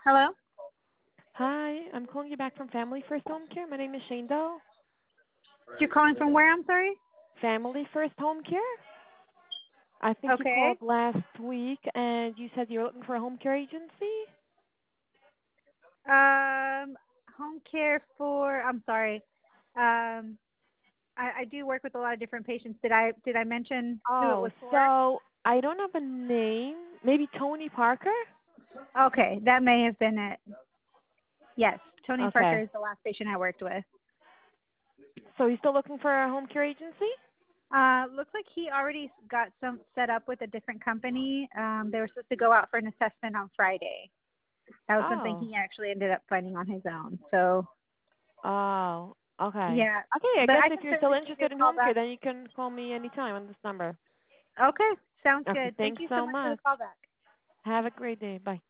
Hello? Hi, I'm calling you back from Family First Home Care. My name is Shane Doe. You're calling from where, I'm sorry? Family First Home Care? I think you Okay. called last week and you said you were looking for a home care agency? Um, home care for, I'm sorry. I do work with a lot of different patients. Did I mention who it Oh, was for? so I don't have a name. Maybe Tony Parker? Okay, that may have been it. Yes, Tony Parker Okay. is the last patient I worked with. So you're still looking for a home care agency? Looks like he already got some set up with a different company. They were supposed to go out for an assessment on Friday. That was something Oh. he actually ended up finding on his own. So, Oh. Okay. yeah. Okay, I But guess I if can you're still certainly give you a interested in call home care, back. then you can call me anytime on this number. Okay, sounds Okay, good. Thank thanks you so so much for the much. call back. Have a great day. Bye.